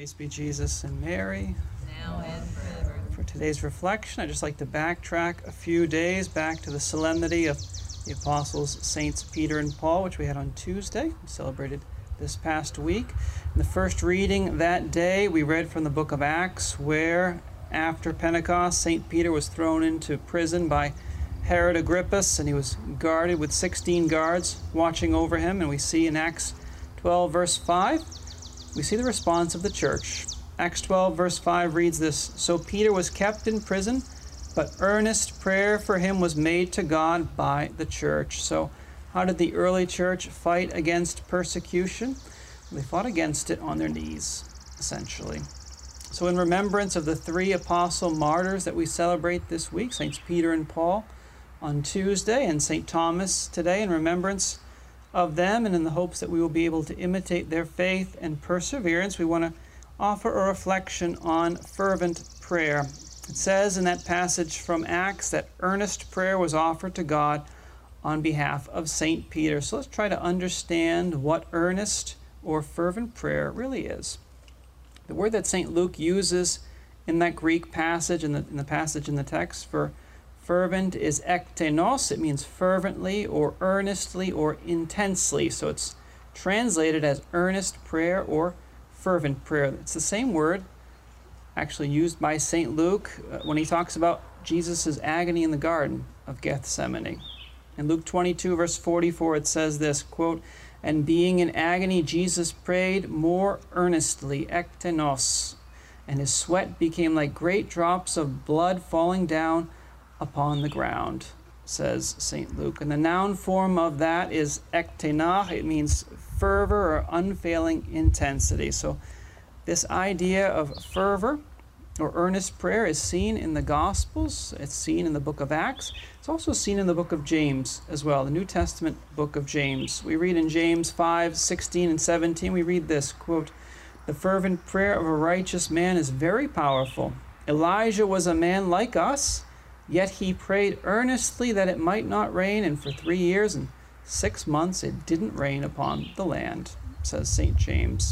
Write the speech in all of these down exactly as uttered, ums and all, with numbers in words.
Praise be Jesus and Mary. Now and forever. For today's reflection, I'd just like to backtrack a few days back to the solemnity of the Apostles Saints Peter and Paul, which we had on Tuesday, we celebrated this past week. In the first reading that day, we read from the book of Acts, where after Pentecost, Saint Peter was thrown into prison by Herod Agrippus, and he was guarded with sixteen guards watching over him. And we see in Acts twelve, verse five, we see the response of the church. Acts twelve, verse five reads this: "So Peter was kept in prison, but earnest prayer for him was made to God by the church." So how did the early church fight against persecution? They fought against it on their knees, essentially. So in remembrance of the three apostle martyrs that we celebrate this week, Saints Peter and Paul on Tuesday, and Saint Thomas today, in remembrance of them and in the hopes that we will be able to imitate their faith and perseverance, we want to offer a reflection on fervent prayer. It says in that passage from Acts that earnest prayer was offered to God on behalf of Saint Peter. So let's try to understand what earnest or fervent prayer really is. The word that Saint Luke uses in that Greek passage, in the, in the passage in the text for fervent, is ektenos. It means fervently or earnestly or intensely. So it's translated as earnest prayer or fervent prayer. It's the same word actually used by Saint Luke uh, when he talks about Jesus' agony in the Garden of Gethsemane. In Luke twenty-two, verse forty-four, it says this, quote, "And being in agony, Jesus prayed more earnestly, ektenos, and his sweat became like great drops of blood falling down upon the ground," says Saint Luke. And the noun form of that is ektenah. It means fervor or unfailing intensity. So this idea of fervor or earnest prayer is seen in the Gospels. It's seen in the book of Acts. It's also seen in the book of James as well, the New Testament book of James. We read in James five, sixteen and seventeen, we read this, quote, "The fervent prayer of a righteous man is very powerful. Elijah was a man like us, yet he prayed earnestly that it might not rain, and for three years and six months it didn't rain upon the land," says Saint James.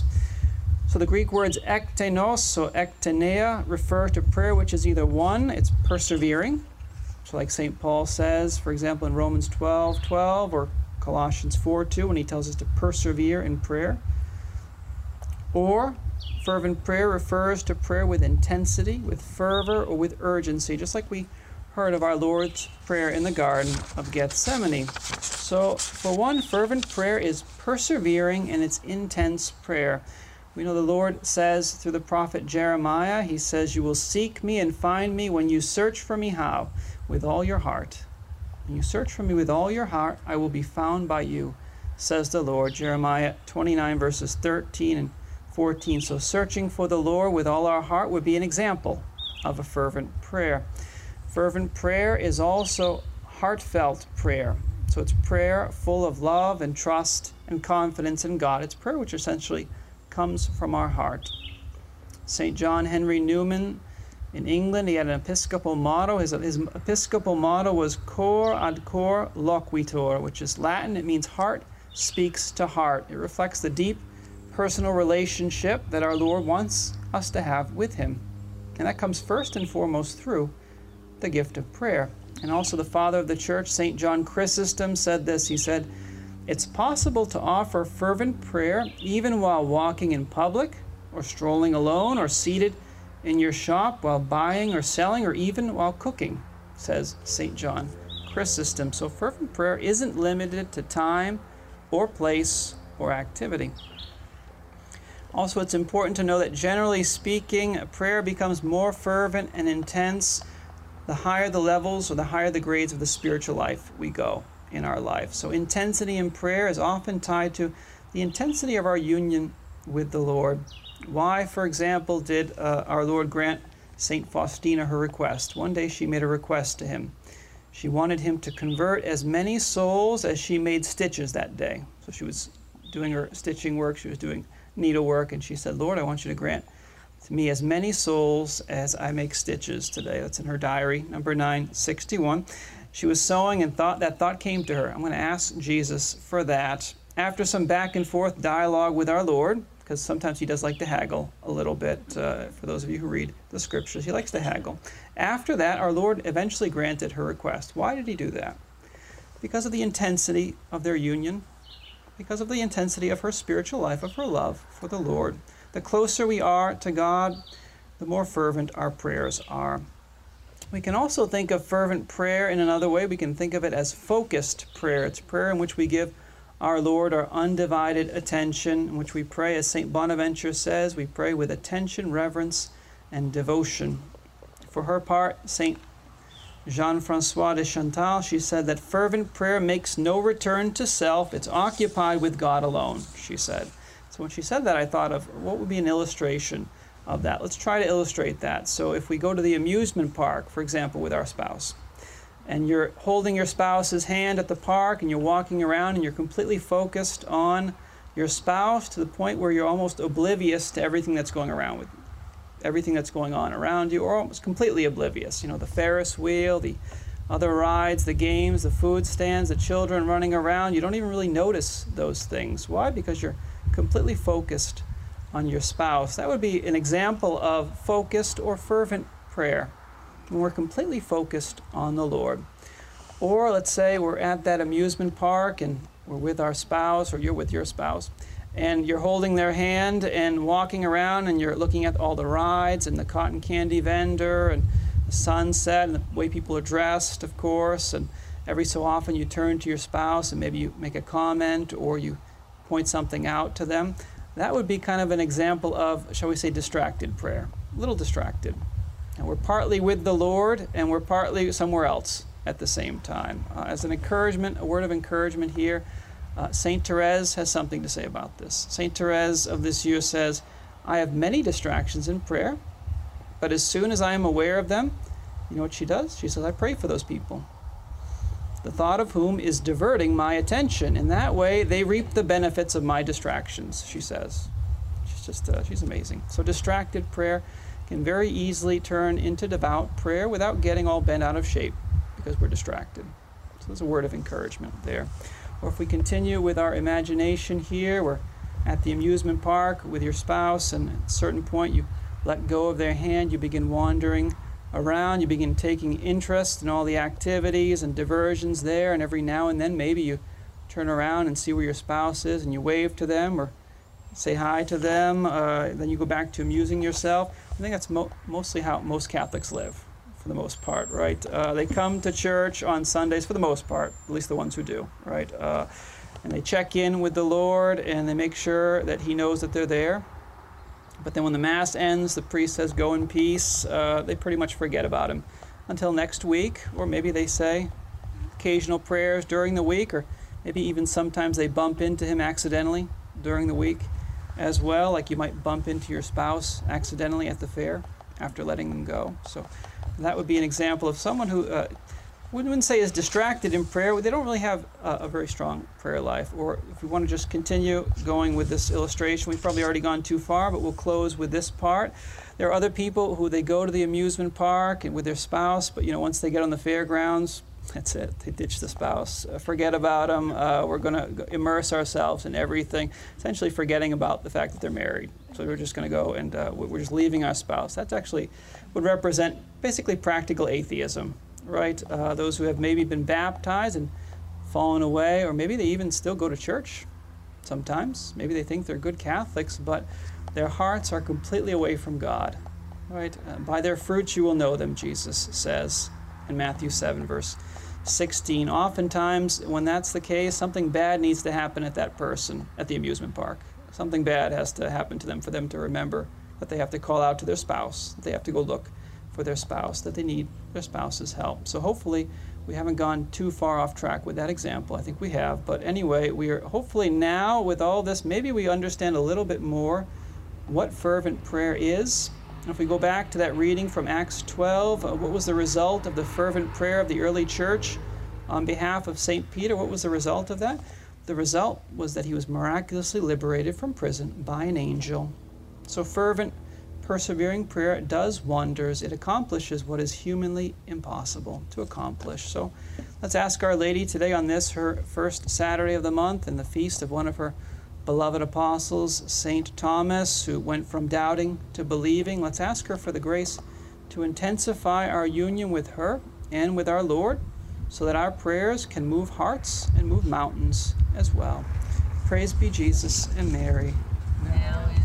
So the Greek words ektenos or ektenea refer to prayer which is either one, it's persevering, so like Saint Paul says, for example, in Romans twelve, twelve or Colossians four, two, when he tells us to persevere in prayer. Or fervent prayer refers to prayer with intensity, with fervor, or with urgency, just like we heard of our Lord's Prayer in the Garden of Gethsemane. So, for one, fervent prayer is persevering in its intense prayer. We know the Lord says through the prophet Jeremiah, he says, "You will seek me and find me when you search for me." How? With all your heart. When you search for me with all your heart, I will be found by you, says the Lord. Jeremiah twenty-nine, verses thirteen and fourteen. So searching for the Lord with all our heart would be an example of a fervent prayer. Fervent prayer is also heartfelt prayer. So it's prayer full of love and trust and confidence in God. It's prayer which essentially comes from our heart. Saint John Henry Newman in England, he had an Episcopal motto. His, his Episcopal motto was cor ad cor loquitur, which is Latin. It means heart speaks to heart. It reflects the deep personal relationship that our Lord wants us to have with him. And that comes first and foremost through the gift of prayer. And also the father of the church, Saint John Chrysostom, said this. He said, "It's possible to offer fervent prayer even while walking in public, or strolling alone, or seated in your shop while buying or selling, or even while cooking," says Saint John Chrysostom. So fervent prayer isn't limited to time or place or activity. Also, it's important to know that generally speaking, prayer becomes more fervent and intense the higher the levels or the higher the grades of the spiritual life we go in our life. So intensity in prayer is often tied to the intensity of our union with the Lord. Why, for example, did uh, our Lord grant Saint Faustina her request? One day she made a request to him. She wanted him to convert as many souls as she made stitches that day. So she was doing her stitching work, she was doing needlework, and she said, "Lord, I want you to grant to me as many souls as I make stitches today." That's in her diary, number nine sixty-one. She was sewing and thought that thought came to her. I'm going to ask Jesus for that. After some back and forth dialogue with our Lord, because sometimes he does like to haggle a little bit. Uh, for those of you who read the scriptures, he likes to haggle. After that, our Lord eventually granted her request. Why did he do that? Because of the intensity of their union, because of the intensity of her spiritual life, of her love for the Lord. The closer we are to God, the more fervent our prayers are. We can also think of fervent prayer in another way. We can think of it as focused prayer. It's prayer in which we give our Lord our undivided attention, in which we pray, as Saint Bonaventure says, we pray with attention, reverence, and devotion. For her part, Saint Jean-Francois de Chantal, she said that fervent prayer makes no return to self. It's occupied with God alone, she said. So when she said that, I thought of what would be an illustration of that. Let's try to illustrate that. So if we go to the amusement park, for example, with our spouse, and you're holding your spouse's hand at the park and you're walking around and you're completely focused on your spouse to the point where you're almost oblivious to everything that's going around with you, everything that's going on around you, or almost completely oblivious. You know, the Ferris wheel, the other rides, the games, the food stands, the children running around. You don't even really notice those things. Why? Because you're completely focused on your spouse. That would be an example of focused or fervent prayer, when we're completely focused on the Lord. Or let's say we're at that amusement park and we're with our spouse, or you're with your spouse, and you're holding their hand and walking around and you're looking at all the rides and the cotton candy vendor and the sunset and the way people are dressed, of course, and every so often you turn to your spouse and maybe you make a comment or you point something out to them. That would be kind of an example of, shall we say, distracted prayer, a little distracted. And we're partly with the Lord, and we're partly somewhere else at the same time. Uh, as an encouragement, a word of encouragement here, uh, Saint Therese has something to say about this. Saint Therese of Lisieux says, I have many distractions in prayer, but as soon as I am aware of them, you know what she does? She says, I pray for those people, the thought of whom is diverting my attention. In that way, they reap the benefits of my distractions, she says. She's just, uh, she's amazing. So distracted prayer can very easily turn into devout prayer without getting all bent out of shape because we're distracted. So there's a word of encouragement there. Or if we continue with our imagination here, we're at the amusement park with your spouse, and at a certain point you let go of their hand, you begin wandering around, you begin taking interest in all the activities and diversions there, and every now and then maybe you turn around and see where your spouse is and you wave to them or say hi to them, uh, then you go back to amusing yourself. I think that's mo mostly how most Catholics live, for the most part, right? Uh, they come to church on Sundays, for the most part, at least the ones who do, right? Uh, and they check in with the Lord, and they make sure that He knows that they're there. But then when the Mass ends, the priest says, go in peace. Uh, they pretty much forget about Him until next week, or maybe they say occasional prayers during the week, or maybe even sometimes they bump into Him accidentally during the week as well, like you might bump into your spouse accidentally at the fair after letting them go. So that would be an example of someone who uh, wouldn't say is distracted in prayer. They don't really have a, a very strong prayer life. Or if we want to just continue going with this illustration, we've probably already gone too far, but we'll close with this part. There are other people who they go to the amusement park and with their spouse, but you know, once they get on the fairgrounds, that's it. They ditch the spouse. Uh, forget about them. Uh, we're going to immerse ourselves in everything, essentially forgetting about the fact that they're married. So we're just going to go and uh, we're just leaving our spouse. That's actually would represent basically practical atheism, right? Uh, those who have maybe been baptized and fallen away, or maybe they even still go to church sometimes. Maybe they think they're good Catholics, but their hearts are completely away from God, right? Uh, by their fruits you will know them, Jesus says in Matthew seven, verse sixteen. Oftentimes, when that's the case, something bad needs to happen at that person at the amusement park. Something bad has to happen to them for them to remember that they have to call out to their spouse, that they have to go look for their spouse, that they need their spouse's help. So hopefully we haven't gone too far off track with that example. I think we have. But anyway, we are hopefully now with all this, maybe we understand a little bit more what fervent prayer is. If we go back to that reading from Acts twelve, uh, what was the result of the fervent prayer of the early church on behalf of Saint Peter? What was the result of that? The result was that he was miraculously liberated from prison by an angel. So fervent, persevering prayer does wonders. It accomplishes what is humanly impossible to accomplish. So let's ask Our Lady today on this, her first Saturday of the month, and the feast of one of her beloved apostles, Saint Thomas, who went from doubting to believing. Let's ask her for the grace to intensify our union with her and with our Lord, so that our prayers can move hearts and move mountains as well. Praise be Jesus and Mary. Now and